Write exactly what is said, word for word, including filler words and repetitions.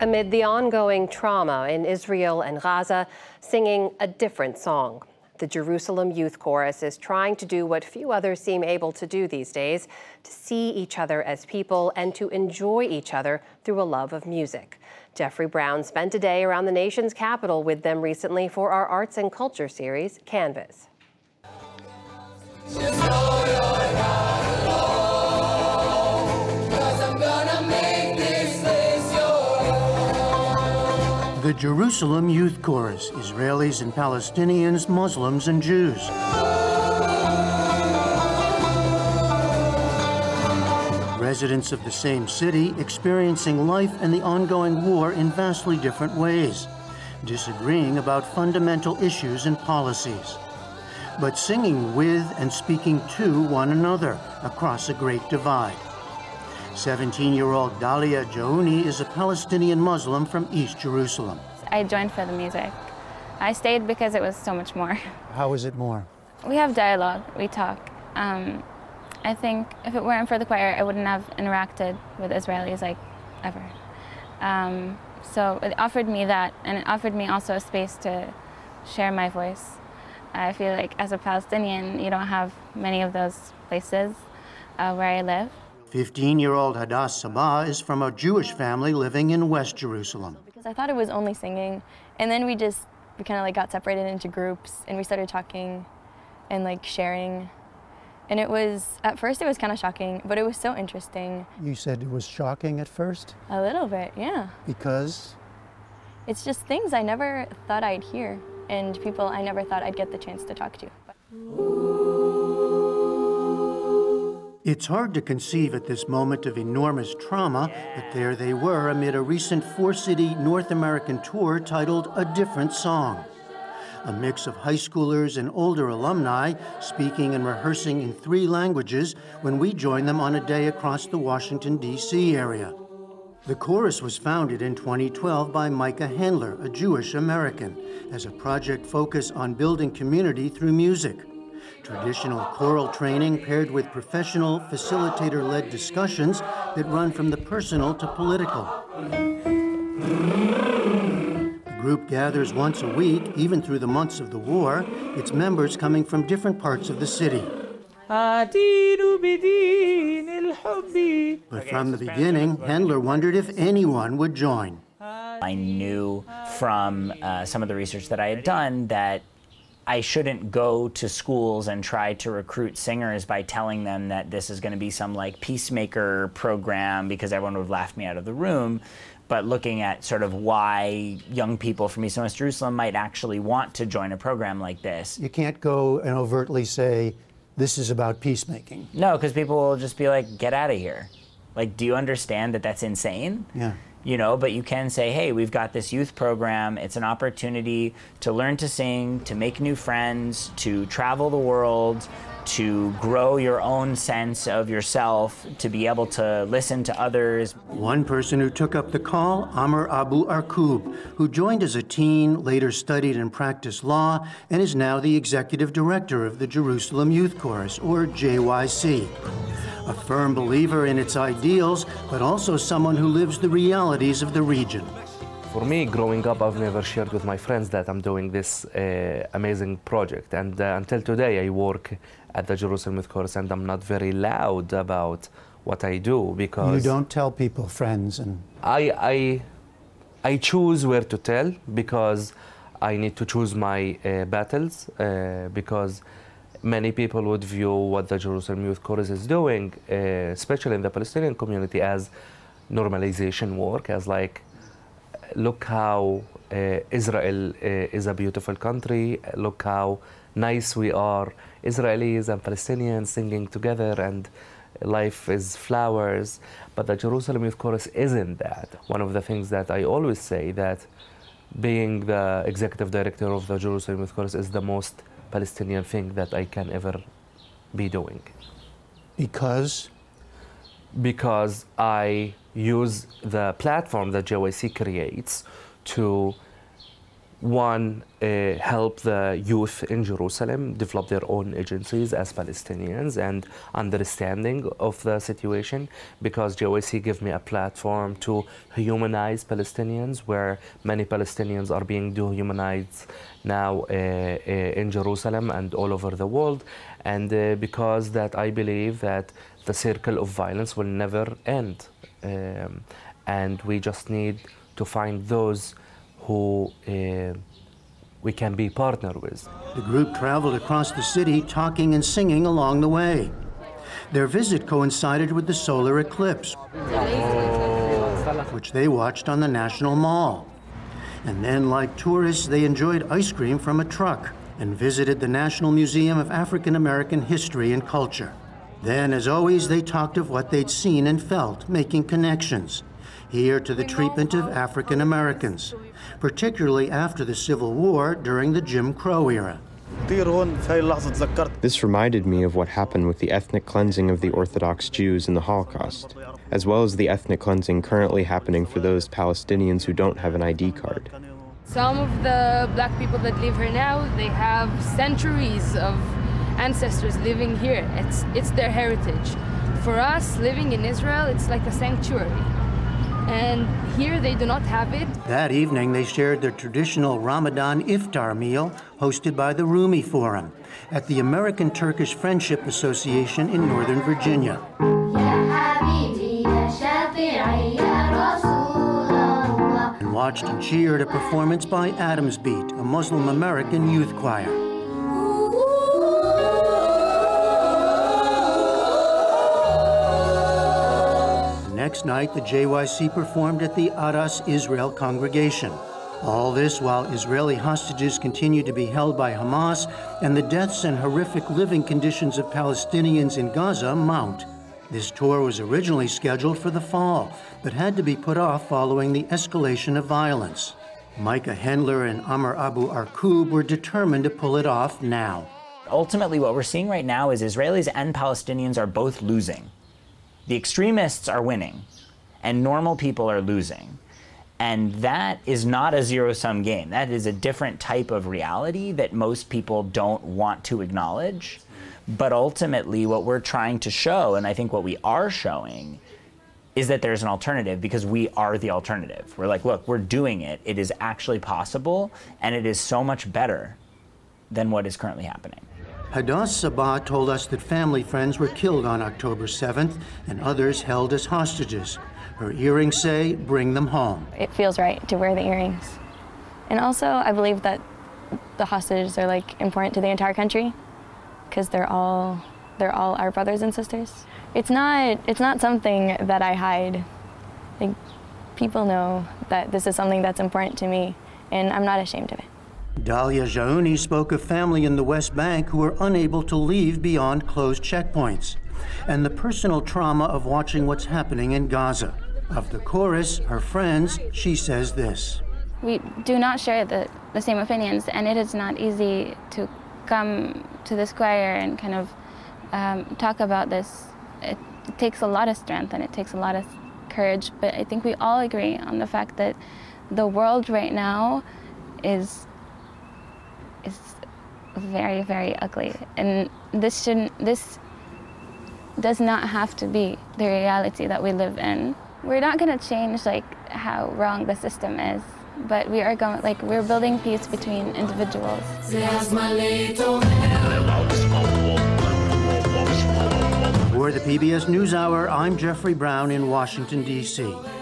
Amid the ongoing trauma in Israel and Gaza, singing a different song. The Jerusalem Youth Chorus is trying to do what few others seem able to do these days, to see each other as people and to enjoy each other through a love of music. Jeffrey Brown spent a day around the nation's capital with them recently for our arts and culture series, Canvas. The Jerusalem Youth Chorus, Israelis and Palestinians, Muslims and Jews. Residents of the same city experiencing life and the ongoing war in vastly different ways, disagreeing about fundamental issues and policies, but singing with and speaking to one another across a great divide. seventeen-year-old Dalia Jaouni is a Palestinian Muslim from East Jerusalem. I joined for the music. I stayed because it was so much more. How is it more? We have dialogue, we talk. Um, I think if it weren't for the choir, I wouldn't have interacted with Israelis like ever. Um, so it offered me that, and it offered me also a space to share my voice. I feel like as a Palestinian, you don't have many of those places uh, where I live. fifteen-year-old Hadass Sabah is from a Jewish family living in West Jerusalem. Because I thought it was only singing, and then we just, we kind of like got separated into groups, and we started talking and like sharing. And it was, at first it was kind of shocking, but it was so interesting. You said it was shocking at first? A little bit, yeah. Because? It's just things I never thought I'd hear, and people I never thought I'd get the chance to talk to. It's hard to conceive at this moment of enormous trauma, but there they were amid a recent four-city North American tour titled A Different Song. A mix of high schoolers and older alumni speaking and rehearsing in three languages when we joined them on a day across the Washington, D C area. The chorus was founded in twenty twelve by Micah Handler, a Jewish American, as a project focused on building community through music. Traditional choral training paired with professional, facilitator-led discussions that run from the personal to political. The group gathers once a week, even through the months of the war, its members coming from different parts of the city. But from the beginning, Handler wondered if anyone would join. I knew from uh, some of the research that I had done that I shouldn't go to schools and try to recruit singers by telling them that this is going to be some like peacemaker program because everyone would have laughed me out of the room, but looking at sort of why young people from East and West Jerusalem might actually want to join a program like this. You can't go and overtly say, this is about peacemaking. No, because people will just be like, get out of here. Like, do you understand that that's insane? Yeah. You know, but you can say, hey, we've got this youth program. It's an opportunity to learn to sing, to make new friends, to travel the world, to grow your own sense of yourself, to be able to listen to others. One person who took up the call, Amr Abu Arkoub, who joined as a teen, later studied and practiced law, and is now the executive director of the Jerusalem Youth Chorus, or J Y C. A firm believer in its ideals, but also someone who lives the realities of the region. For me, growing up, I've never shared with my friends that I'm doing this uh, amazing project. And uh, until today, I work at the Jerusalem Youth Chorus, and I'm not very loud about what I do because... You don't tell people, friends, and... I, I, I choose where to tell because I need to choose my uh, battles uh, because many people would view what the Jerusalem Youth Chorus is doing, uh, especially in the Palestinian community, as normalization work, as like, look how uh, Israel uh, is a beautiful country, look how nice we are, Israelis and Palestinians singing together, and life is flowers. But the Jerusalem Youth Chorus isn't that. One of the things that I always say, that being the executive director of the Jerusalem Youth Chorus is the most Palestinian thing that I can ever be doing. Because? Because I use the platform that J Y C creates to one, uh, help the youth in Jerusalem develop their own agencies as Palestinians and understanding of the situation, because J Y C gave me a platform to humanize Palestinians, where many Palestinians are being dehumanized now uh, uh, in Jerusalem and all over the world, and uh, because that I believe that the circle of violence will never end, um, and we just need to find those who uh, we can be partnered with. The group traveled across the city talking and singing along the way. Their visit coincided with the solar eclipse, which they watched on the National Mall. And then, like tourists, they enjoyed ice cream from a truck and visited the National Museum of African American History and Culture. Then, as always, they talked of what they'd seen and felt, making connections. Here to the treatment of African Americans, particularly after the Civil War during the Jim Crow era. This reminded me of what happened with the ethnic cleansing of the Orthodox Jews in the Holocaust, as well as the ethnic cleansing currently happening for those Palestinians who don't have an I D card. Some of the black people that live here now, they have centuries of ancestors living here. It's, it's their heritage. For us, living in Israel, it's like a sanctuary. And here they do not have it. That evening, they shared their traditional Ramadan iftar meal hosted by the Rumi Forum at the American Turkish Friendship Association in Northern Virginia. And watched and cheered a performance by Adams Beat, a Muslim American youth choir. Next night, the J Y C performed at the Aras Israel congregation. All this while Israeli hostages continue to be held by Hamas and the deaths and horrific living conditions of Palestinians in Gaza mount. This tour was originally scheduled for the fall, but had to be put off following the escalation of violence. Micah Hendler and Amr Abu Arkoub were determined to pull it off now. Ultimately, what we're seeing right now is Israelis and Palestinians are both losing. The extremists are winning, and normal people are losing. And that is not a zero-sum game. That is a different type of reality that most people don't want to acknowledge. But ultimately, what we're trying to show, and I think what we are showing, is that there's an alternative, because we are the alternative. We're like, look, we're doing it. It is actually possible, and it is so much better than what is currently happening. Hadass Sabah told us that family friends were killed on October seventh and others held as hostages. Her earrings say, bring them home. It feels right to wear the earrings. And also, I believe that the hostages are like important to the entire country, because they're all, they're all our brothers and sisters. It's not, it's not something that I hide. Like, people know that this is something that's important to me, and I'm not ashamed of it. Dalia Jaouni spoke of family in the West Bank who were unable to leave beyond closed checkpoints, and the personal trauma of watching what's happening in Gaza. Of the chorus, her friends, she says this. We do not share the, the same opinions, and it is not easy to come to this choir and kind of um, talk about this. It, it takes a lot of strength and it takes a lot of courage, but I think we all agree on the fact that the world right now is is very, very ugly, and this shouldn't, this does not have to be the reality that we live in. We're not going to change like how wrong the system is, but we are going, like, we're building peace between individuals. For the P B S NewsHour, I'm Jeffrey Brown in Washington, D C